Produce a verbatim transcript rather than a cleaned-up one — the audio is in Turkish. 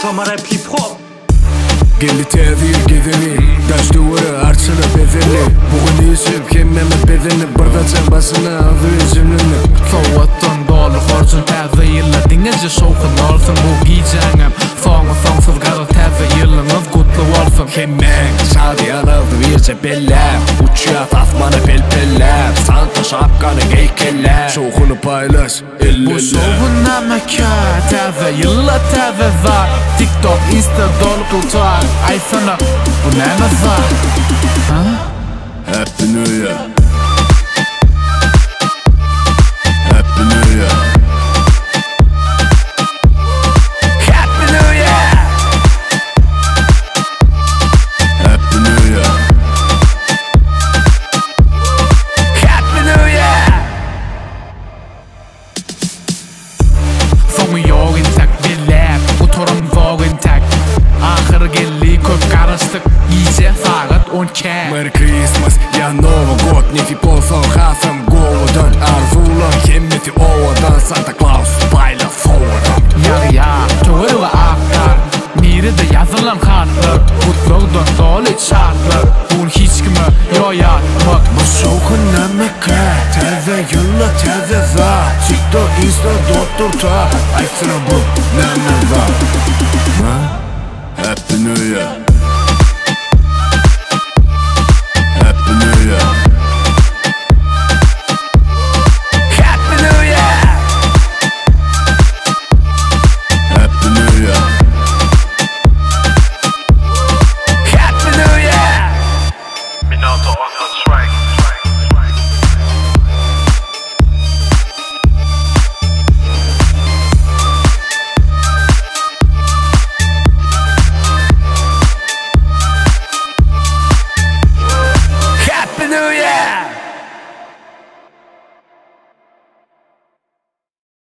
Tamam rap hip hop. Geldi tevhir gideni Taş duvarı arçılı bedelli Bugün yüzüp kemmemi bedeni Burada çabasını aldı üzümlünü Soğuttan dolu horcun təzə yılla Dinəcə şoxun olsun bu giyeceğim Sonu sonsuz qalı təzə yılınız kutlu olsun. Hemen sadi yanıldı birce beller Uçuyat asmanı pelpeller Santa şapkanı geykeller Şoğunu paylaş ellerler. Bu şoğun nəməkə Təzə yılla təzə zar TikTok, Insta dolu tutar Ay sana bu nə nazar? Ha? Happy New Year Happy New Year Happy New Year Happy New Year Happy New Year Sonu yok intak birler Utorum zor intak Ahır geldi köp karıştık İyice saat on iki Merry Christmas, ya Новый год Не фипосон хасом голоден Arzulan kemmeti ovadan Santa Claus payla soğudan Yar ya, çoğur ve aktar Miri de yazılan kartlar Kutluğdan dolu şartlar Bunu hiç kime yoyatmak Bu şoğun nemeke Teze yılla teze za TikTok, Insta, doktor ta Ay sıra bu neme za Ha? Happy New Year